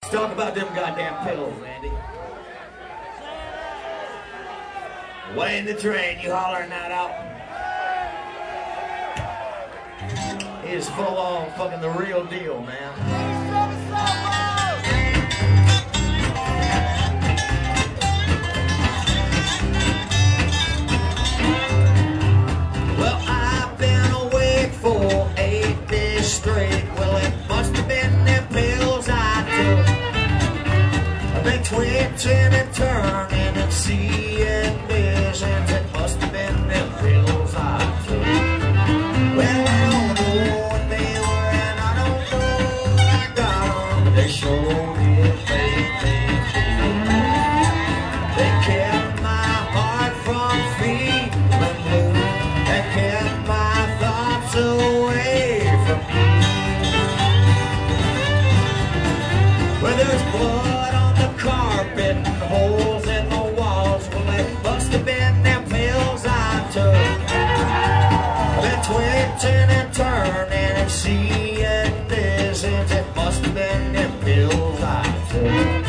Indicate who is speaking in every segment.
Speaker 1: Talk about them goddamn pills, Randy. Way in the train, you hollering that out. He is full on fucking the real deal, man. Well, I've been awake for 8 days straight. Well, it must have been them pills I took. I've been twitching and turning and seeing visions. It must have been them pills I took. Well, I don't know what they were and I don't know I got them, but they sure did make me feel. They kept my heart from feeling blue. They kept my thoughts away from me. Well, there's blood on the carpet and holes in the walls. Well, it must have been them pills I took. I've been twitching and turning and seeing visions. It must have been them pills I took.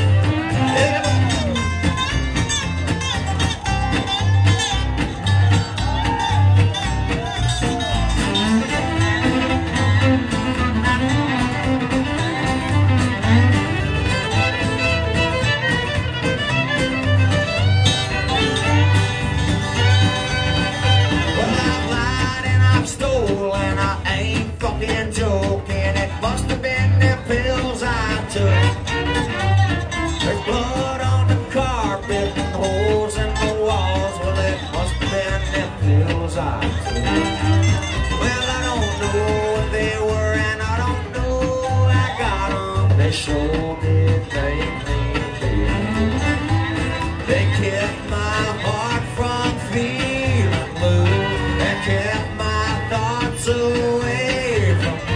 Speaker 1: And I ain't fucking joking. It must have been them pills I took. There's blood on the carpet and holes in the walls. Well, it must have been them pills I took. Well, I don't know what they were and I don't know I got them. They sure did make me feel. They kept my heart from feeling blue. They kept my thoughts away from me.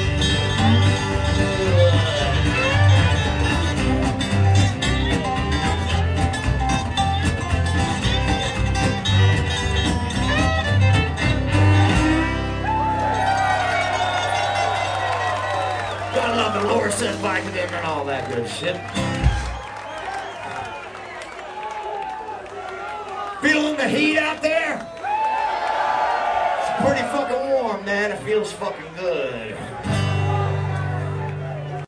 Speaker 1: Gotta love the Lord says back to them and all that good shit. Feeling the heat out there? Pretty fucking warm, man. It feels fucking good.